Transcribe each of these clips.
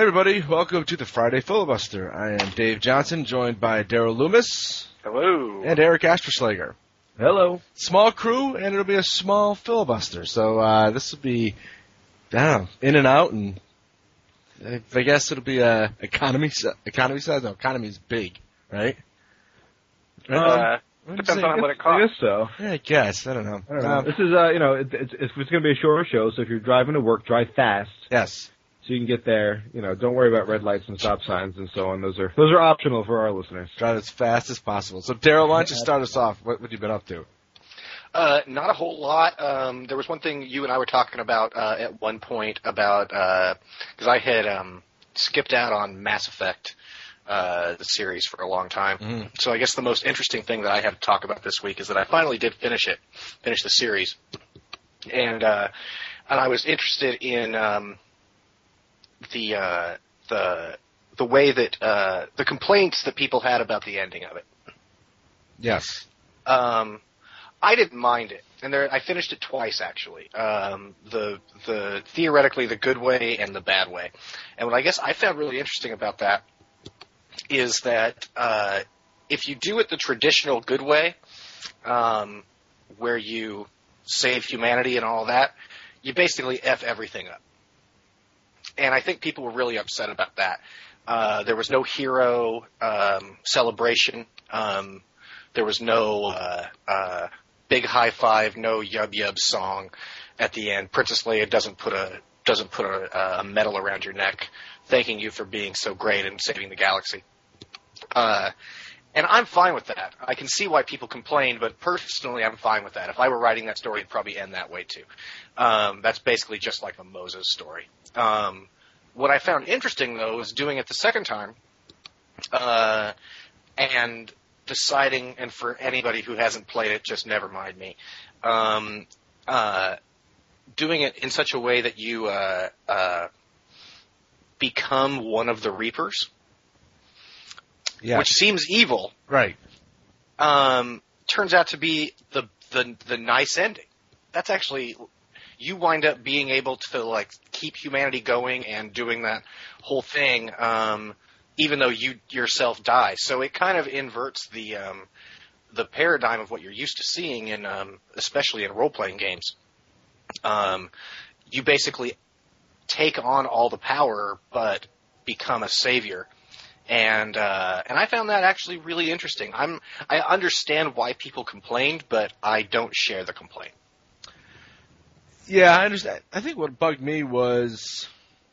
Hey everybody, welcome to the Friday Filibuster. I am Dave Johnson, joined by Daryl Loomis. Hello. And Eric Asperschlager. Hello. Small crew, and it'll be a small filibuster. So this will be, in and out, and I guess it'll be economy size. No, economy's big, right? Depends on what it costs. I guess so. Yeah, I guess. I don't know. This is, it's going to be a shorter show, so if you're driving to work, drive fast. Yes. So you can get there. Don't worry about red lights and stop signs and so on. Those are optional for our listeners. Drive as fast as possible. So, Daryl, why don't you start us off? What have you been up to? Not a whole lot. There was one thing you and I were talking about at one point about because I had skipped out on Mass Effect, the series, for a long time. Mm. So I guess the most interesting thing that I have to talk about this week is that I finally did finish the series, and I was interested in the way that the complaints that people had about the ending of it. Yes. I didn't mind it, and I finished it twice actually. The theoretically the good way and the bad way, and what I guess I found really interesting about that is that if you do it the traditional good way, where you save humanity and all that, you basically F everything up. And I think people were really upset about that. There was no hero celebration. There was no big high five, no yub yub song at the end. Princess Leia doesn't put a medal around your neck, thanking you for being so great and saving the galaxy. And I'm fine with that. I can see why people complain, but personally, I'm fine with that. If I were writing that story, it'd probably end that way too. That's basically just like a Moses story. What I found interesting, though, was doing it the second time, and deciding, and for anybody who hasn't played it, just never mind me, doing it in such a way that you become one of the Reapers. Yes. Which seems evil, Right. turns out to be the nice ending. That's actually, you wind up being able to keep humanity going and doing that whole thing, even though you yourself die. So it kind of inverts the paradigm of what you're used to seeing in, especially in role playing games. You basically take on all the power, but become a savior. And I found that actually really interesting. I understand why people complained, but I don't share the complaint. Yeah, I understand. I think what bugged me was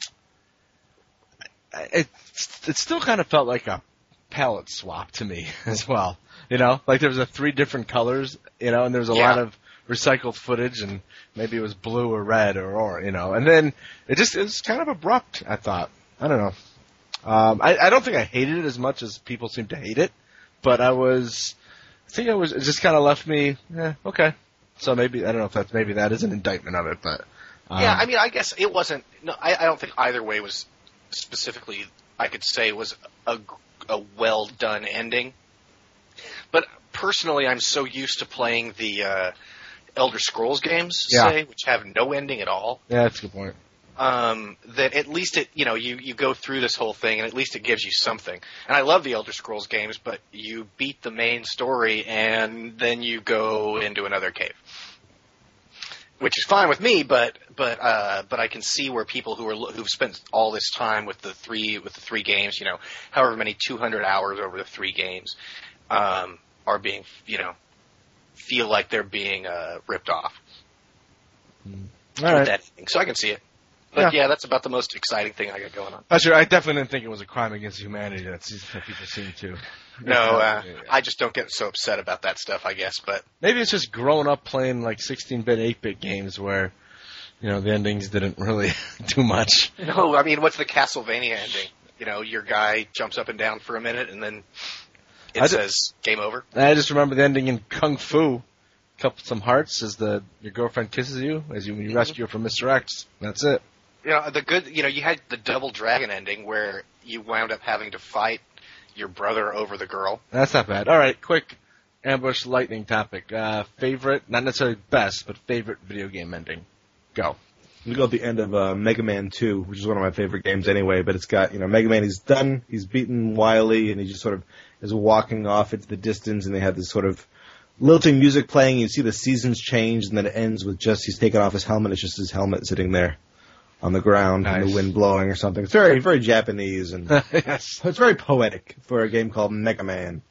it still kind of felt like a palette swap to me as well. Like there was 3 different colors, and there was a lot of recycled footage, and maybe it was blue or red or and then it was kind of abrupt, I thought. I don't know. I don't think I hated it as much as people seem to hate it, but it just kind of left me, okay. So maybe, I don't know if maybe that is an indictment of it, but. Yeah, I mean, I guess it wasn't, no, I don't think either way was specifically, I could say was a well done ending. But personally, I'm so used to playing the Elder Scrolls games, which have no ending at all. Yeah, that's a good point. That at least you go through this whole thing and at least it gives you something. And I love the Elder Scrolls games, but you beat the main story and then you go into another cave, which is fine with me. But I can see where people who've spent all this time with the three games, however many 200 hours over the 3 games, are being feel like they're being ripped off. All right. That ending. So I can see it. But yeah, that's about the most exciting thing I got going on. Sure. I definitely didn't think it was a crime against humanity that people seem to. No, I just don't get so upset about that stuff, I guess. But maybe it's just growing up playing 16-bit, 8-bit games where, the endings didn't really do much. No, I mean, what's the Castlevania ending? Your guy jumps up and down for a minute and then it says game over. I just remember the ending in Kung Fu. Some hearts as your girlfriend kisses you when you rescue her from Mr. X. That's it. You had the Double Dragon ending where you wound up having to fight your brother over the girl. That's not bad. All right, quick ambush lightning topic. Favorite, not necessarily best, but favorite video game ending. Go. We go at the end of Mega Man 2, which is one of my favorite games anyway, but it's got, Mega Man, he's done, he's beaten Wily, and he just sort of is walking off into the distance, and they have this sort of lilting music playing, you see the seasons change, and then it ends with just, he's taken off his helmet, it's just his helmet sitting there on the ground, nice. And the wind blowing or something. It's very, very Japanese, and yes. It's very poetic for a game called Mega Man.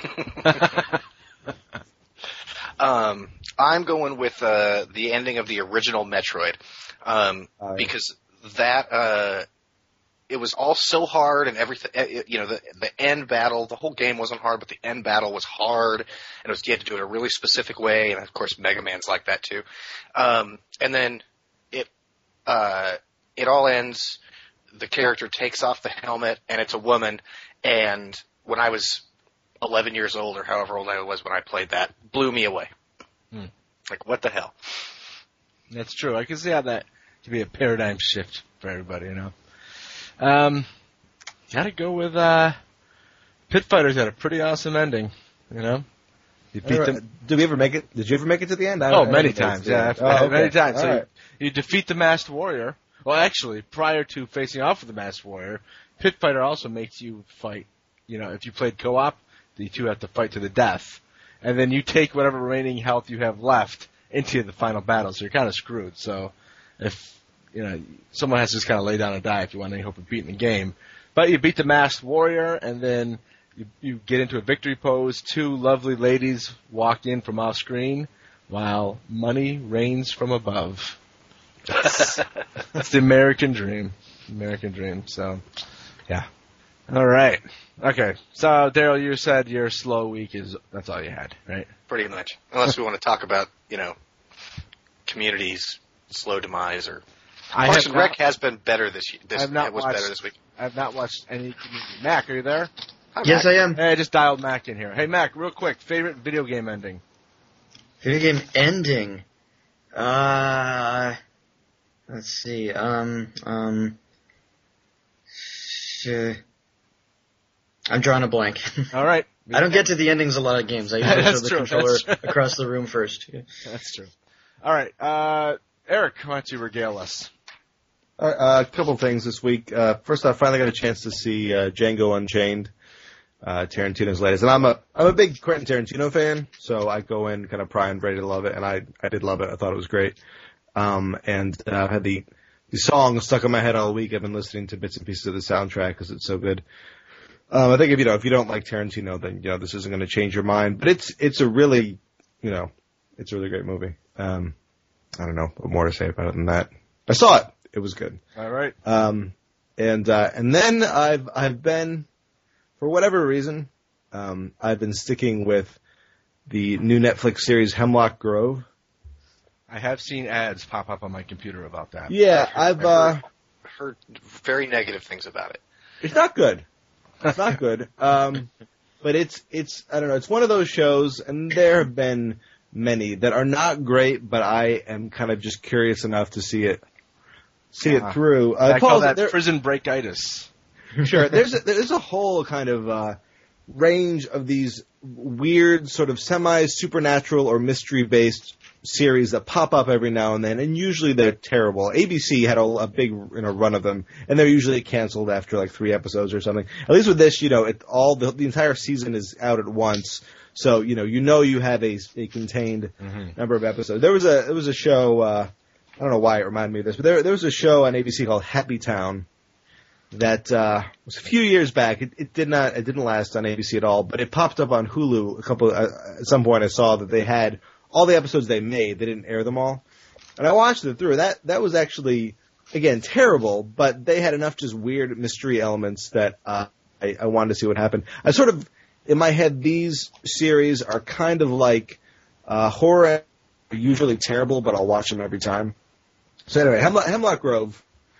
I'm going with the ending of the original Metroid, because that it was all so hard and everything. The end battle, the whole game wasn't hard, but the end battle was hard, and you had to do it a really specific way. And of course, Mega Man's like that too. And then it all ends. The character takes off the helmet, and it's a woman. And when I was 11 years old, or however old I was when I played that, blew me away. Like, what the hell? That's true. I can see how that could be a paradigm shift for everybody, Gotta go with, Pit Fighters had a pretty awesome ending, You beat them. Did we ever make it? Did you ever make it to the end? Many times, yeah. Okay. Many times. All So right. you defeat the Masked Warrior. Well, actually, prior to facing off with the Masked Warrior, Pit Fighter also makes you fight. If you played co-op, the two have to fight to the death. And then you take whatever remaining health you have left into the final battle, so you're kind of screwed. So if, someone has to just kind of lay down and die if you want any hope of beating the game. But you beat the Masked Warrior, and then you get into a victory pose. Two lovely ladies walk in from off screen while money rains from above. That's the American dream. So, yeah. All right. Okay. So, Daryl, you said your slow week that's all you had, right? Pretty much. Unless we want to talk about, Community's slow demise, or Parks and Rec has been better this week. I've not watched any Community. Mac, are you there? Hi, Yes, Mac. I am. Hey, I just dialed Mac in here. Hey, Mac, real quick, favorite video game ending? Video game ending. Let's see. I'm drawing a blank. All right. I don't get to the endings of a lot of games. I usually That's throw the true, controller that's true. across the room first. That's true. All right. Eric, why don't you regale us? A couple things this week. First, I finally got a chance to see Django Unchained, Tarantino's latest. And I'm a big Quentin Tarantino fan, so I go in kind of primed, ready to love it, and I did love it. I thought it was great. And I've had the song stuck in my head all week. I've been listening to bits and pieces of the soundtrack because it's so good. I think if you don't like Tarantino, then this isn't going to change your mind. But it's a really it's a really great movie. I don't know what more to say about it than that. I saw it. It was good. All right. And then I've been, for whatever reason, I've been sticking with the new Netflix series Hemlock Grove. I have seen ads pop up on my computer about that. Yeah, I've heard very negative things about it. It's not good. It's not good. But it's I don't know. It's one of those shows, and there have been many that are not great, but I am kind of just curious enough to see it through. I call that prison breakitis. Sure. There's a whole kind of range of these weird sort of semi-supernatural or mystery-based series that pop up every now and then, and usually they're terrible. ABC had a big run of them, and they're usually canceled after like 3 episodes or something. At least with this, the entire season is out at once, so you have a contained number of episodes. There was a show. I don't know why it reminded me of this, but there was a show on ABC called Happy Town that was a few years back. It didn't last on ABC at all, but it popped up on Hulu at some point. I saw that they had all the episodes they made. They didn't air them all, and I watched it through. That was actually, again, terrible, but they had enough just weird mystery elements that I wanted to see what happened. I sort of, in my head, these series are kind of like horror, usually terrible, but I'll watch them every time. So anyway, Hemlock Grove,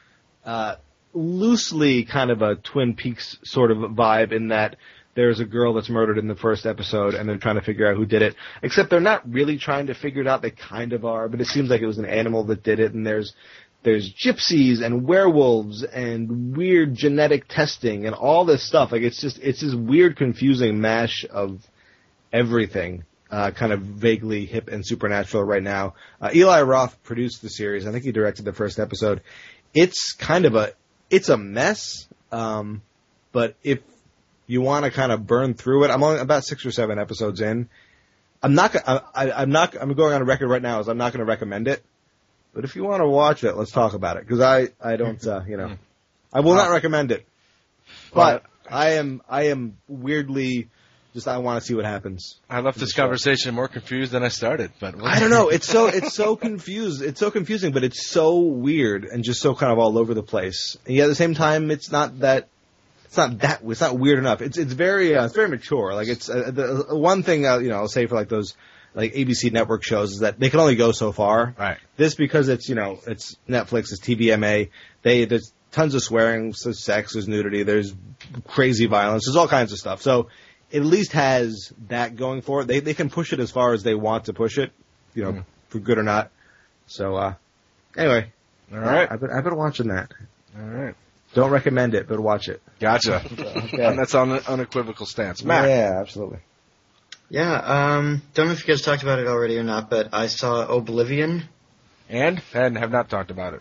loosely kind of a Twin Peaks sort of vibe in that there's a girl that's murdered in the first episode, and they're trying to figure out who did it. Except they're not really trying to figure it out. They kind of are, but it seems like it was an animal that did it, and there's gypsies and werewolves and weird genetic testing and all this stuff. Like, it's this weird, confusing mash of everything. kind of vaguely hip and supernatural right now. Eli Roth produced the series. I think he directed the first episode. It's kind of it's a mess. But if you want to kind of burn through it, I'm only about 6 or 7 episodes in. I'm going on record right now as I'm not going to recommend it. But if you want to watch it, let's talk about it. Because I don't, I will not recommend it. But I am weirdly just, I want to see what happens. I left this conversation more confused than I started, but I don't know. It's so confused. It's so confusing, but it's so weird and just so kind of all over the place. And yet at the same time, it's not weird enough. It's very mature. Like it's the one thing I'll say for like those like ABC network shows is that they can only go so far. Right. This because it's it's Netflix, it's TVMA. There's tons of swearing, there's sex, there's nudity, there's crazy violence, there's all kinds of stuff. So it at least has that going for it. They can push it as far as they want to push it, for good or not. So anyway, all right. I've been watching that. All right. Don't recommend it, but watch it. Gotcha. Okay. And that's on an unequivocal stance. Matt. Yeah, absolutely. Yeah, don't know if you guys talked about it already or not, but I saw Oblivion. And have not talked about it.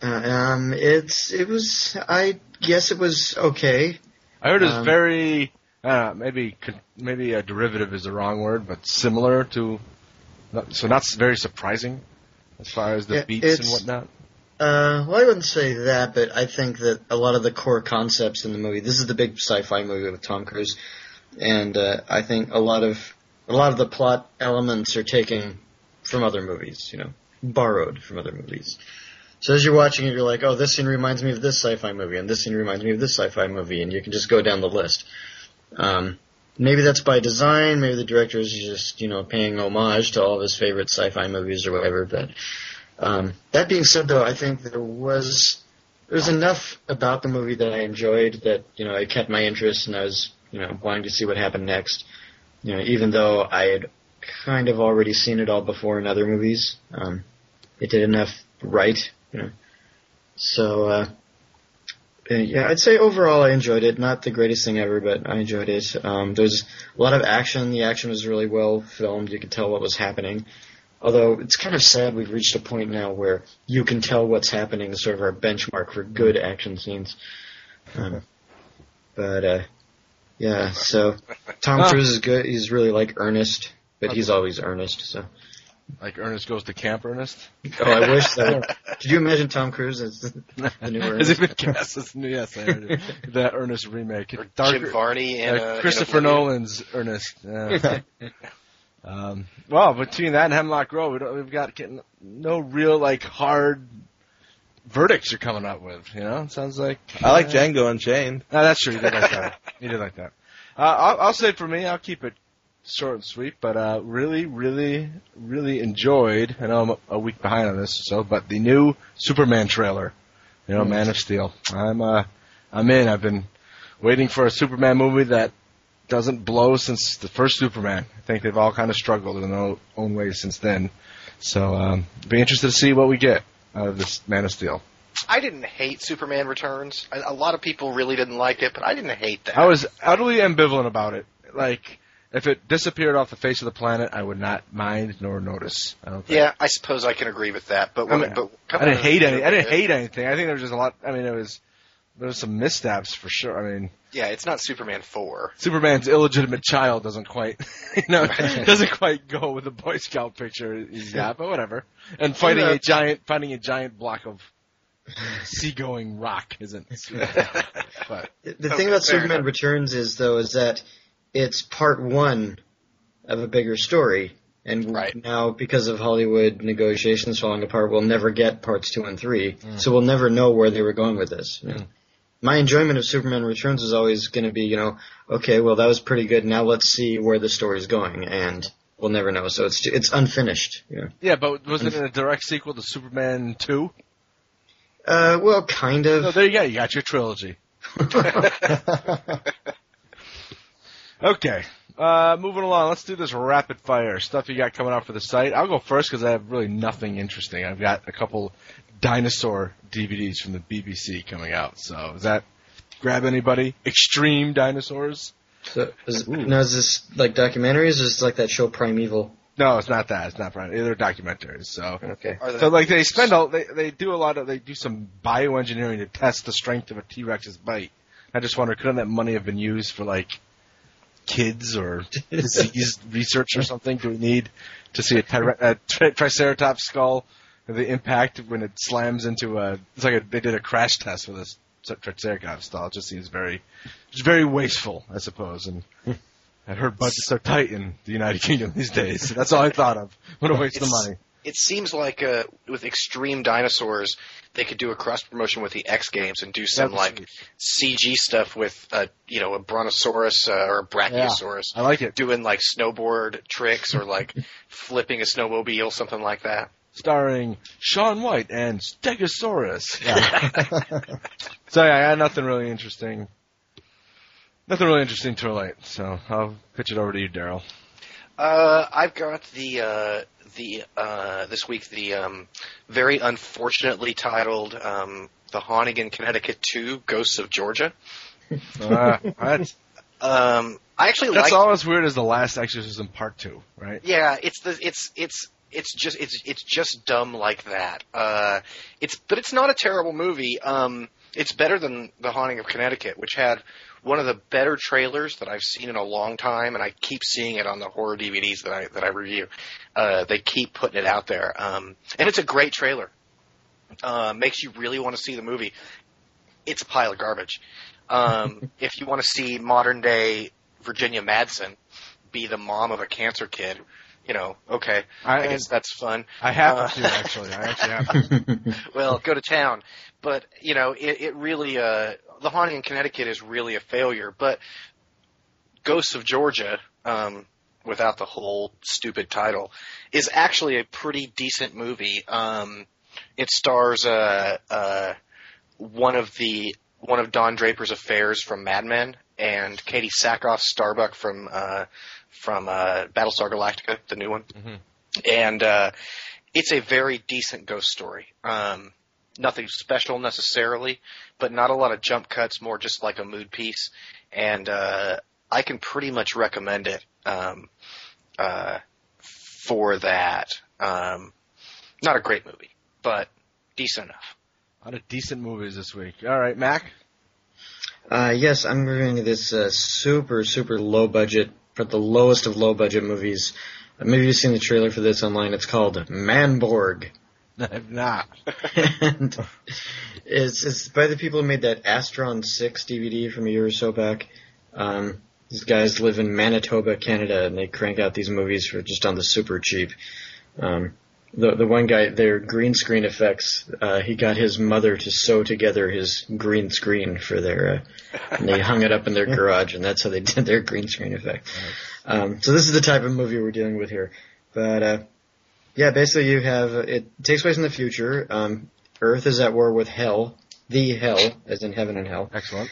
I guess it was okay. I heard it's very, maybe a derivative is the wrong word, but similar to, so not very surprising as far as the beats and whatnot. Well, I wouldn't say that, but I think that a lot of the core concepts in the movie, this is the big sci-fi movie with Tom Cruise, and I think a lot of the plot elements are taken from other movies, borrowed from other movies. So as you're watching it, you're like, oh, this scene reminds me of this sci-fi movie, and this scene reminds me of this sci-fi movie, and you can just go down the list. Maybe that's by design, maybe the director is just, paying homage to all of his favorite sci-fi movies or whatever, but that being said, though, I think there was enough about the movie that I enjoyed that, it kept my interest, and I was, wanting to see what happened next. Even though I had kind of already seen it all before in other movies, it did enough right, So, I'd say overall I enjoyed it. Not the greatest thing ever, but I enjoyed it. There's a lot of action. The action was really well filmed. You could tell what was happening. Although it's kind of sad we've reached a point now where you can tell what's happening is sort of our benchmark for good action scenes. So Tom Cruise is good. He's really like Ernest, but he's always Ernest, so. Like Ernest Goes to Camp Ernest? Oh, I wish that. Could you imagine Tom Cruise as the new Ernest? Has it been cast as new? Yes, I heard it. That Ernest remake. Or Jim Varney and Christopher Nolan's Ernest. Well, between that and Hemlock Grove, we've got no real hard verdicts you're coming up with. It sounds like I like Django Unchained. No, that's true. You did like that. You did like that. I'll say for me, I'll keep it short and sweet, but really, really, really enjoyed. I know I'm a week behind on this, but the new Superman trailer, Man of Steel. I'm in. I've been waiting for a Superman movie that doesn't blow since the first Superman. I think they've all kind of struggled in their own ways since then. So, be interested to see what we get out of this Man of Steel. I didn't hate Superman Returns. A lot of people really didn't like it, but I didn't hate that. I was utterly ambivalent about it. If it disappeared off the face of the planet, I would not mind nor notice. I don't think. Yeah, I suppose I can agree with that. But I didn't hate anything. I think there was just a lot. There was some missteps for sure. Yeah, it's not Superman 4. Superman's illegitimate child doesn't quite, doesn't quite go with the Boy Scout picture he's got, but whatever. And finding a giant block of seagoing rock isn't. But the thing about Superman Returns is that it's part one of a bigger story, and now because of Hollywood negotiations falling apart, we'll never get parts 2 and 3. So we'll never know where they were going with this. My enjoyment of Superman Returns is always going to be, okay, well that was pretty good. Now let's see where the story's going, and we'll never know. So it's unfinished. Yeah, but was it in a direct sequel to Superman 2? Well, kind of. No, there you go. You got your trilogy. Okay. Moving along. Let's do this rapid fire stuff you got coming out for the site. I'll go first because I have really nothing interesting. I've got a couple dinosaur DVDs from the BBC coming out. So, does that grab anybody? Extreme dinosaurs? So, is this like documentaries, or is this like that show Primeval? No, it's not that. It's not Brian. They're documentaries. So, Okay. so like they do some bioengineering to test the strength of a T-Rex's bite. I just wonder, couldn't that money have been used for like kids or disease research or something? Do we need to see a Triceratops skull, the impact when it slams into they did a crash test with this Triceratops skull. It just seems very wasteful, I suppose. And I've heard budgets are tight in the United Kingdom these days. So that's all I thought of. What a waste of money. It seems like with Extreme Dinosaurs, they could do a cross promotion with the X Games and do some CG stuff with a brontosaurus or a brachiosaurus. Yeah, I like it. Doing like snowboard tricks or like flipping a snowmobile, something like that. Starring Shaun White and Stegosaurus. Yeah. So I had nothing really interesting to relate. So I'll pitch it over to you, Daryl. I've got this week the very unfortunately titled The Haunting in Connecticut 2: Ghosts of Georgia. What? I actually that's always weird as The Last Exorcism Part 2, right? Yeah, it's just dumb like that. But it's not a terrible movie. It's better than The Haunting of Connecticut, which had one of the better trailers that I've seen in a long time, and I keep seeing it on the horror DVDs that I review. They keep putting it out there, and it's a great trailer. Makes you really want to see the movie. It's a pile of garbage. If you want to see modern day Virginia Madsen be the mom of a cancer kid, okay, I guess that's fun. I happen to, actually. I actually happen. Well, go to town. But, it really, The Haunting in Connecticut is really a failure. But Ghosts of Georgia, without the whole stupid title, is actually a pretty decent movie. It stars one of Don Draper's affairs from Mad Men and Katie Sackhoff Starbuck from Battlestar Galactica, the new one. Mm-hmm. And it's a very decent ghost story. Nothing special necessarily, but not a lot of jump cuts, more just like a mood piece. And I can pretty much recommend it for that. Not a great movie, but decent enough. A lot of decent movies this week. All right, Mac? Yes, I'm reviewing this super, super low budget, for the lowest of low budget movies. Maybe you've seen the trailer for this online. It's called Manborg. I've not. And it's by the people who made that Astron 6 DVD from a year or so back. These guys live in Manitoba, Canada, and they crank out these movies for just on the super cheap. The one guy, their green screen effects, he got his mother to sew together his green screen for their, and they hung it up in their garage, and that's how they did their green screen effect. So this is the type of movie we're dealing with here. But, yeah, basically it takes place in the future. Earth is at war with hell, the hell, as in heaven and hell. Excellent.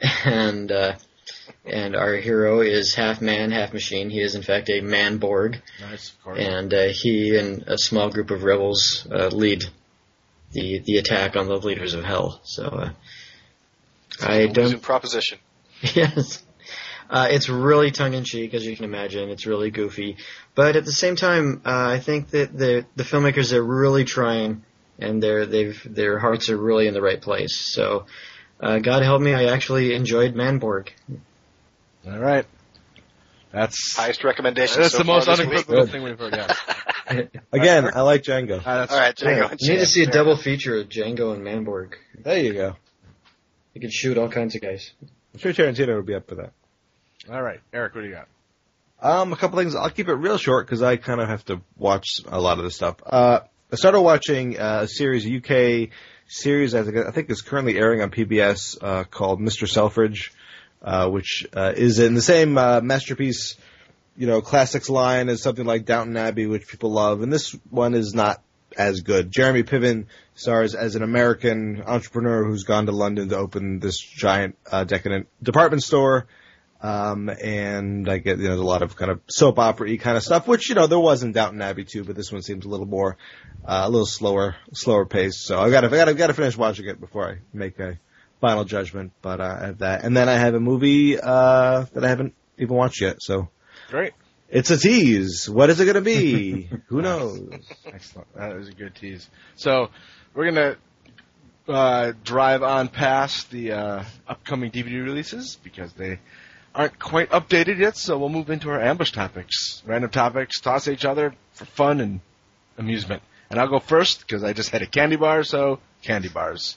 And our hero is half man, half machine. He is, in fact, a Manborg. Nice, of course. And he and a small group of rebels lead the attack on the leaders of hell. So I don't. Proposition. Yes. It's really tongue-in-cheek, as you can imagine. It's really goofy. But at the same time, I think that the filmmakers are really trying, and their hearts are really in the right place. So, God help me, I actually enjoyed Manborg. All right. That's highest recommendation. That's so the most far unequivocal thing we've heard. Yeah. Again, I like Django. All right, Django. You need to see a double feature of Django and Manborg. There you go. You could shoot all kinds of guys. I'm sure Tarantino would be up for that. All right, Eric, what do you got? A couple things. I'll keep it real short because I kind of have to watch a lot of this stuff. I started watching a series, a UK series, I think is currently airing on PBS, called Mr. Selfridge, which is in the same Masterpiece, classics line as something like Downton Abbey, which people love. And this one is not as good. Jeremy Piven stars as an American entrepreneur who's gone to London to open this giant, decadent department store. And I get, there's a lot of kind of soap opera-y kind of stuff, which, there was in Downton Abbey too, but this one seems a little more, a little slower paced. So I gotta finish watching it before I make a final judgment, but I have that. And then I have a movie, that I haven't even watched yet. So Great. it's a tease. What is it going to be? Who knows? Excellent. That was a good tease. So we're going to drive on past the upcoming DVD releases because they aren't quite updated yet, so we'll move into our ambush topics. Random topics, toss at each other for fun and amusement. And I'll go first because I just had a candy bar, so candy bars.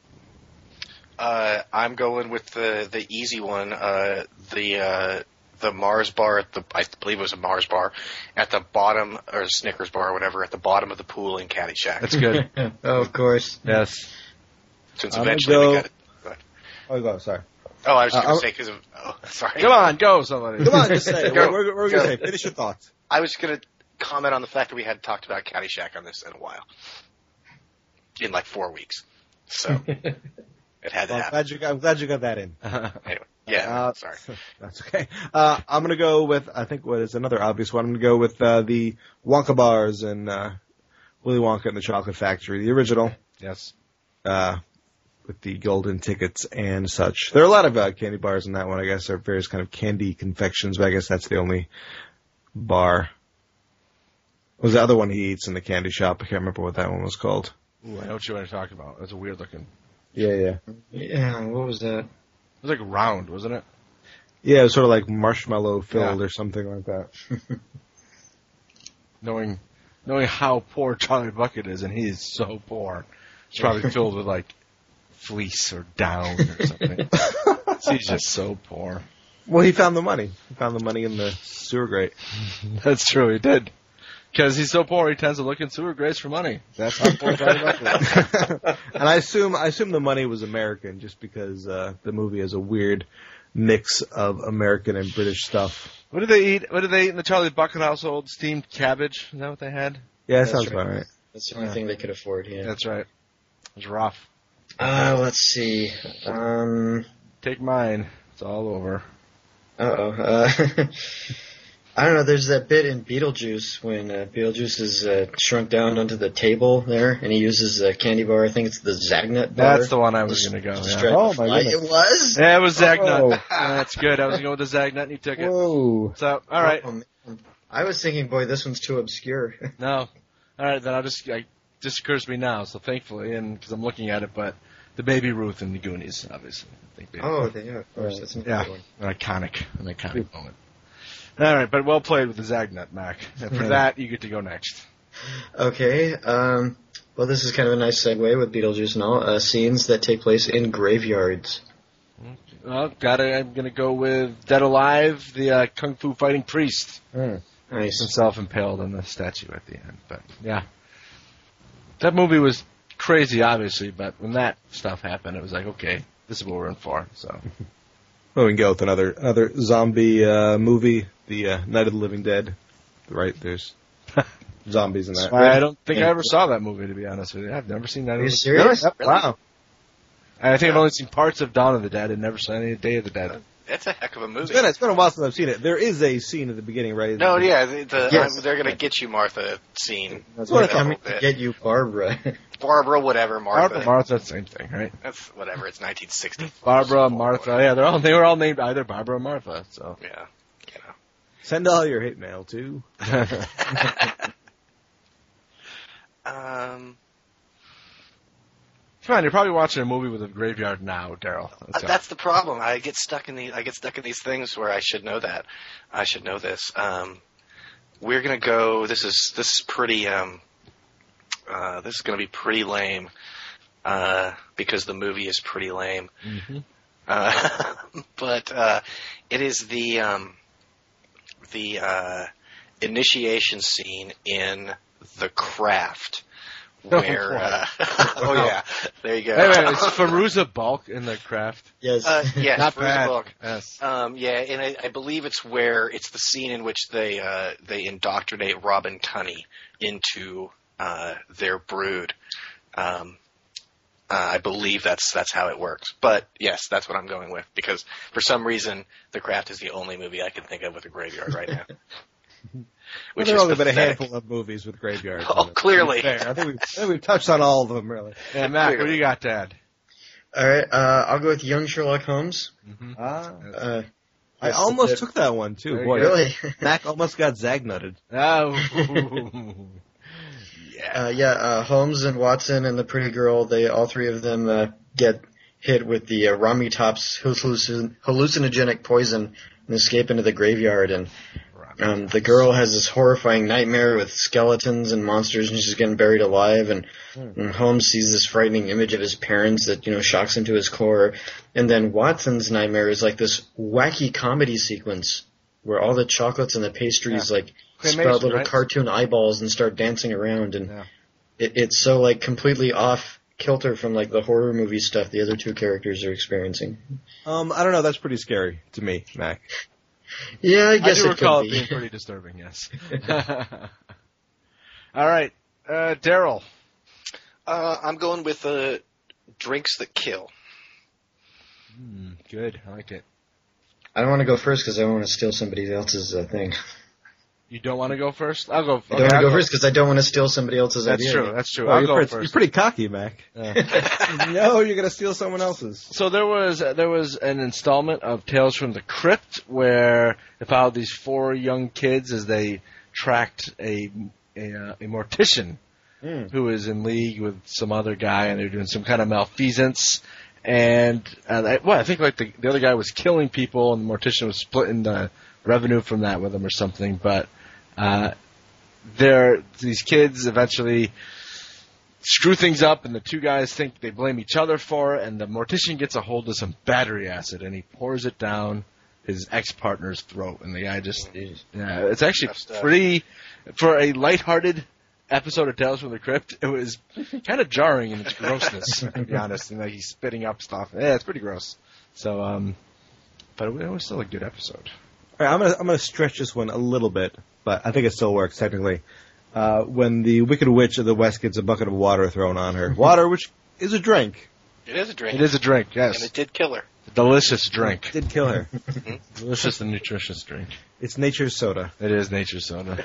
I'm going with the easy one, the Mars bar I believe it was a Mars bar at the bottom, or a Snickers bar or whatever, at the bottom of the pool in Caddyshack. That's good. Oh, of course. Yes. Since I'm eventually gonna we go- got it. Go ahead. Oh, go. Sorry. Oh, I was just going I'm- to say because of. Oh, sorry. Come on, go, somebody. Come on, just say it. Go. We're going to say. Finish your thoughts. I was going to comment on the fact that we hadn't talked about Caddyshack on this in a while. In like 4 weeks. So, it had to Well, happen. I'm glad you got that in. Anyway, yeah, sorry. That's okay. I'm going to go with, I think what is another obvious one. I'm going to go with the Wonka bars and Willy Wonka and the Chocolate Factory, the original, Yes. with the golden tickets and such. There are a lot of candy bars in that one, I guess. There are various kind of candy confections, but I guess that's the only bar. What was the other one he eats in the candy shop? I can't remember what that one was called. Ooh, I know what you want to talk about. That's a weird looking. Yeah. Yeah, what was that? It was like round, wasn't it? Yeah, it was sort of like marshmallow filled Yeah. or something like that. Knowing how poor Charlie Bucket is, and he is so poor, it's probably filled with like fleece or down or something. He's just so poor. Well, he found the money. He found the money in the sewer grate. That's true, he did. Because he's so poor, he tends to look in sewer grates for money. That's how poor Charlie Bucket is. And I assume the money was American, just because the movie has a weird mix of American and British stuff. What did they eat? What did they eat in the Charlie Bucket household? Steamed cabbage? Is that what they had? Yeah, that That's sounds right. about right. That's the only thing they could afford, yeah. That's right. It was rough. Let's see. Take mine. It's all over. I don't know, there's that bit in Beetlejuice when Beetlejuice is shrunk down onto the table there, and he uses a candy bar. I think it's the Zagnut bar. That's the one I was going to go. Yeah. Oh, my goodness. It was? Yeah, it was Zagnut. Oh. That's good. I was going with the Zagnut, and you took it. Whoa. So, all right. Oh, man. I was thinking, boy, this one's too obscure. No. All right, then it just occurs to me now, so thankfully, and because I'm looking at it, but the Baby Ruth and the Goonies, obviously. I think Baby Ruth. Yeah, of course. That's an Yeah, one. an iconic moment. All right, but well played with the Zagnut, Mac. And for that, you get to go next. Okay, well, this is kind of a nice segue with Beetlejuice and all. Scenes that take place in graveyards. Well, I'm going to go with Dead Alive, the kung fu fighting priest. Nice. Himself impaled on the statue at the end. But, yeah. That movie was crazy, obviously, but when that stuff happened, it was like, okay, this is what we're in for. So, Well, we can go with another zombie movie, the Night of the Living Dead. Right, there's zombies in that. I don't think I ever saw that movie, to be honest with you. I've never seen that. Are you serious? Yep. Wow. I think I've only seen parts of Dawn of the Dead and never seen any Day of the Dead. That's a heck of a movie. It's been a while since I've seen it. There is a scene at the beginning, right? No, yeah, Yes. they're going to get you, Martha scene. That's We're what I coming thought. to get you, Barbara. Barbara, whatever, Martha. Martha, same thing, right? That's whatever. It's 1960. Barbara, Martha. Yeah, they were all named either Barbara or Martha. So. Yeah. Send all your hate mail to. Come on, you're probably watching a movie with a graveyard now, Daryl. That's the problem. I get stuck in these things where I should know that. I should know this. We're gonna go. This is pretty. This is gonna be pretty lame. Because the movie is pretty lame. Mm-hmm. But it is the initiation scene in The Craft. Where, oh yeah, there you go. Wait, it's Fairuza Balk in The Craft. Yes. Yes, Not Fairuza bad. Balk. Yes. Yeah, and I believe it's the scene in which they indoctrinate Robin Tunney into their brood. I believe that's how it works. But yes, that's what I'm going with because for some reason The Craft is the only movie I can think of with a graveyard right now. Well, Which there is have only been a pathetic. handful of movies with graveyards. Oh, in it. clearly. Fair. I think we've touched on all of them, really. Yeah, Mac, what do you got, Dad? All right, I'll go with young Sherlock Holmes. Ah. I almost took that one too. Very Boy, good. Really? Mac almost got Zagnutted. Oh. Holmes and Watson and the pretty girl, all three of them get hit with the Ramitops hallucinogenic poison and escape into the graveyard. And the girl has this horrifying nightmare with skeletons and monsters, and she's getting buried alive. And Holmes sees this frightening image of his parents that shocks him to his core. And then Watson's nightmare is like this wacky comedy sequence where all the chocolates and the pastries sprout little right? cartoon eyeballs and start dancing around. And it's so like completely off kilter from like the horror movie stuff the other two characters are experiencing. I don't know. That's pretty scary to me, Mac. Yeah, I guess I do it recall could it be. being pretty disturbing, yes. All right, Daryl. I'm going with drinks that kill. Good, I like it. I don't want to go first because I don't want to steal somebody else's thing. You don't want to go first? I'll go. I don't want to go first because I don't want to steal somebody else's That's idea. true. That's true. Well, I'll go you're first. pretty cocky, Mac. No, you're gonna steal someone else's. So there was an installment of Tales from the Crypt where it followed these four young kids as they tracked a mortician who is in league with some other guy, and they're doing some kind of malfeasance. And I think like the other guy was killing people, and the mortician was splitting the revenue from that with him or something. But these kids eventually screw things up, and the two guys think they blame each other for it, and the mortician gets a hold of some battery acid, and he pours it down his ex-partner's throat, and the guy just... Yeah, it's actually pretty... For a lighthearted episode of Tales from the Crypt, it was kind of jarring in its grossness, to be honest, and like he's spitting up stuff. Yeah, it's pretty gross. So, but it was still a good episode. All right, I'm gonna stretch this one a little bit, but I think it still works technically. When the Wicked Witch of the West gets a bucket of water thrown on her, water which is a drink. It is a drink. It is a drink, yes. And it did kill her. A delicious drink. Did kill her. Delicious and nutritious drink. It's nature's soda. It is nature's soda.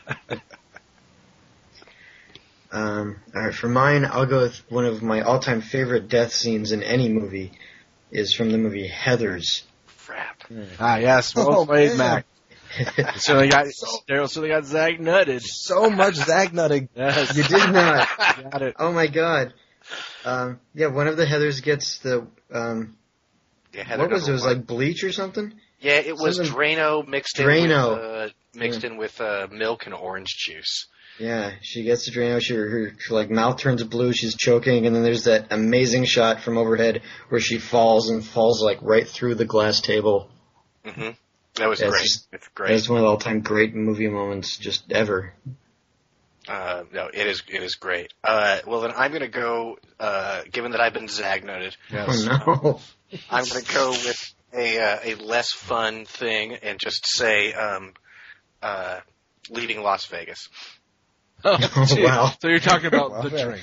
All right, for mine, I'll go with one of my all-time favorite death scenes in any movie is from the movie Heathers. Crap. Yes, well played, man. Mac. So they got Zag nutted. So much Zag nutting. Yes. You did not. Got it. Oh my god. One of the Heathers gets the Heather what was it? It was number one. like bleach or something? Yeah, it was Something- Drano mixed in with milk and orange juice. Yeah, she gets the Drano, her like mouth turns blue, she's choking, and then there's that amazing shot from overhead where she falls like right through the glass table. Mm-hmm. That was Yeah, great. It's great. It's one of the all-time great movie moments just ever. No, it is great. Well, then I'm going to go, given that I've been Zag-noted, Yes. Oh no. I'm going to go with a less fun thing and just say leaving Las Vegas. Oh, gee. Wow. So you're talking about the drink.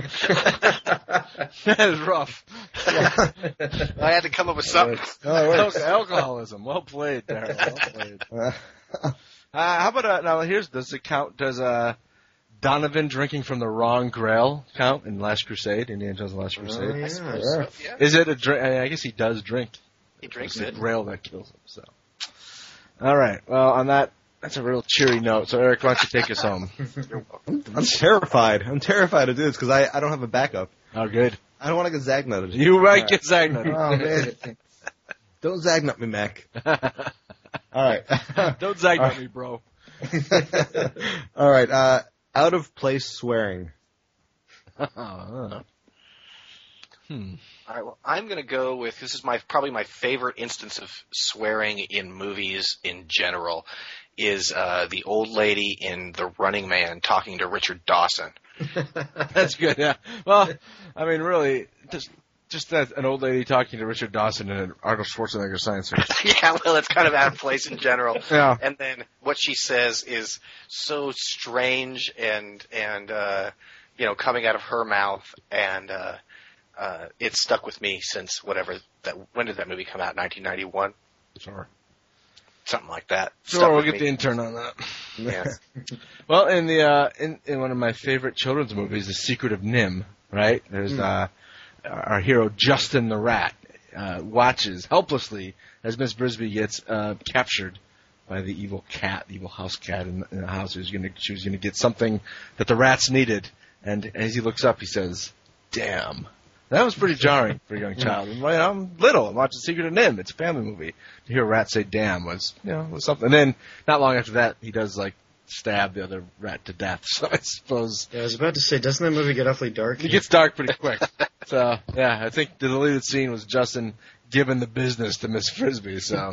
That is rough. I had to come up with something. Alcoholism. Well played, Darren. Well played. How about now? Does it count? Does Donovan drinking from the wrong Grail count in Last Crusade? Indiana Jones and Last Crusade. yeah. So, yeah. Is it a drink? I guess he does drink. He drinks It's the it. Grail that kills him. So, all right. Well, on that's a real cheery note. So, Eric, why don't you take us home? I'm terrified. I'm terrified to do this because I don't have a backup. Oh, good. I don't want to get Zag nutted. You might get Zagnut. Oh man. Don't Zag nut me, Mac. All right. Don't Zagnut me, bro. All right. Out of place swearing. All right, well, I'm going to go with, this is probably my favorite instance of swearing in movies in general, is the old lady in The Running Man talking to Richard Dawson. That's good, yeah. Well, I mean, really, just that an old lady talking to Richard Dawson in an Arnold Schwarzenegger science fiction. Yeah, well, it's kind of out of place in general. Yeah. And then what she says is so strange and coming out of her mouth, and it's stuck with me since when did that movie come out? 1991? Sure. Something like that. Sure, Stuck we'll with get me. the intern on that. Yeah. Well, in the in one of my favorite children's movies, The Secret of Nim, right? There's our hero Justin the Rat, watches helplessly as Miss Brisby gets captured by the evil cat, the evil house cat in the house. She was gonna get something that the rats needed, and as he looks up, he says, "Damn." That was pretty jarring for a young child. And, I'm little. I'm watching Secret of NIMH. It's a family movie. To hear a rat say "damn" was something. And then not long after that, he does stab the other rat to death. So I suppose. Yeah, I was about to say, doesn't that movie get awfully dark? It gets dark pretty quick. So yeah, I think the deleted scene was Justin giving the business to Miss Frisbee. So.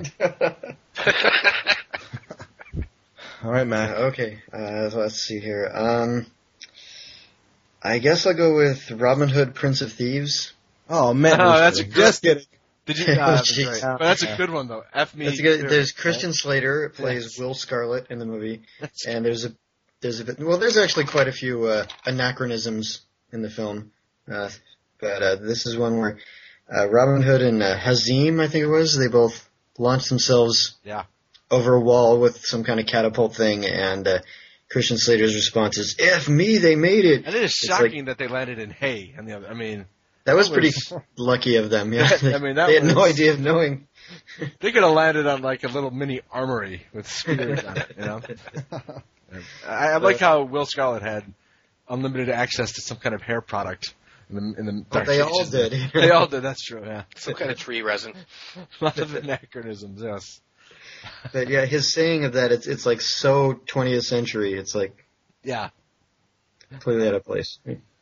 All right, Matt. Okay, let's see here. I guess I'll go with Robin Hood, Prince of Thieves. Oh, man. Oh, that's a good. Just kidding. Did you? But that's a good one though. F me. That's good. There's Christian Slater plays Will Scarlet in the movie, and there's actually quite a few anachronisms in the film, but this is one where Robin Hood and Hazim, I think it was, they both launched themselves over a wall with some kind of catapult thing, and Christian Slater's response is, "F me, they made it." And it is shocking that they landed in hay on the other. I mean, that was pretty lucky of them. Yeah, I mean, they had no idea of knowing. They could have landed on a little mini armory with spears on it. I like how Will Scarlet had unlimited access to some kind of hair product in the Dark They Ages. all did. They all did. That's true. Yeah, Some kind of tree resin. a lot of anachronisms. Yes. But yeah, his saying of that, it's so 20th century. It's Yeah. completely out of place.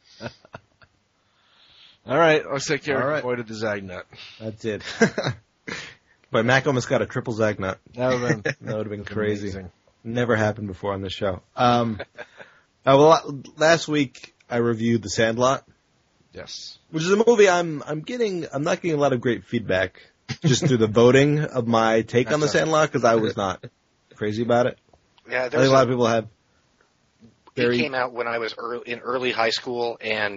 All right, looks like Eric All right. avoided the Zagnut. That did. But Mac almost got a triple Zagnut. That would have been crazy. Amazing. Never happened before on this show. Last week I reviewed The Sandlot, Yes. which is a movie I'm not getting a lot of great feedback just through the voting of my take on The Sandlot because I was not crazy about it. Yeah, I think a lot of people have. It came out when I was in early high school, and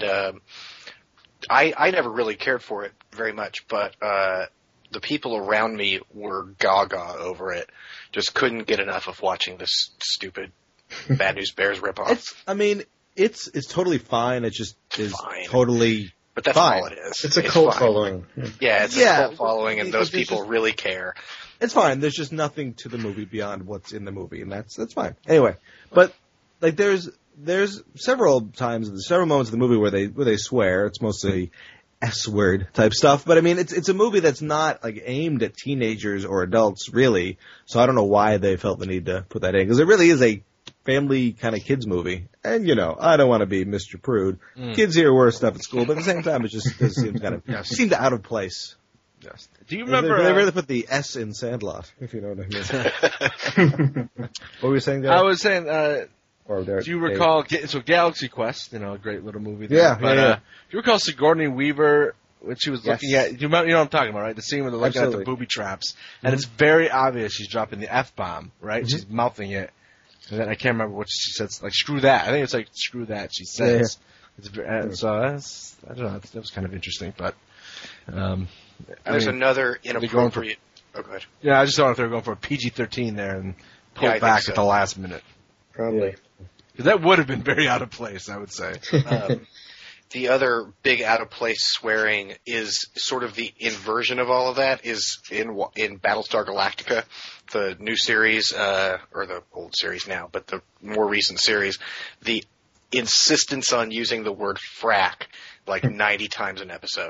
I never really cared for it very much, but the people around me were gaga over it. Just couldn't get enough of watching this stupid Bad News Bears ripoff. It's totally fine. It just is Fine. totally. But that's fine. all it is. It's a cult fine. following. Yeah, it's a cult following, and those people really care. It's fine. There's just nothing to the movie beyond what's in the movie, and that's fine. Anyway, but there's several moments of the movie where they swear. It's mostly S-word type stuff, but I mean it's a movie that's not aimed at teenagers or adults really. So I don't know why they felt the need to put that in because it really is a family kind of kids movie. And I don't want to be Mr. Prude. Kids hear worse stuff at school, but at the same time it just seems kind of seemed out of place. Yes. Do you remember? They really put the S in Sandlot, if you know what I mean. What were you saying there? I was saying, do you recall, Galaxy Quest, a great little movie there. Yeah, but, yeah. Do you recall Sigourney Weaver, when she was looking at, you know what I'm talking about, right? The scene where they're looking at the booby traps, and it's very obvious she's dropping the F-bomb, right? Mm-hmm. She's mouthing it. And then I can't remember what she says, screw that. I think it's screw that, she says. Yeah. So I don't know, that was kind of interesting, but, There's another inappropriate. Oh, go ahead. Yeah, I just thought they were going for a PG-13 there and pulled back at the last minute. Probably. That would have been very out of place, I would say. The other big out of place swearing is sort of the inversion of all of that is in Battlestar Galactica, the new series, or the old series now, but the more recent series, the insistence on using the word frack 90 times an episode.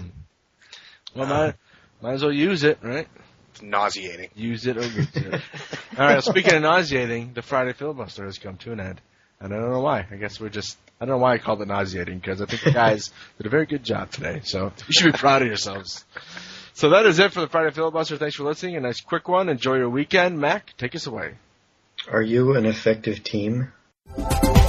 Well, might as well use it, right? It's nauseating. Use it or lose it. All right, well, speaking of nauseating, the Friday filibuster has come to an end. And I don't know why. I guess I don't know why I called it nauseating, because I think the guys did a very good job today. So you should be proud of yourselves. So that is it for the Friday filibuster. Thanks for listening. A nice quick one. Enjoy your weekend. Mac, take us away. Are you an effective team?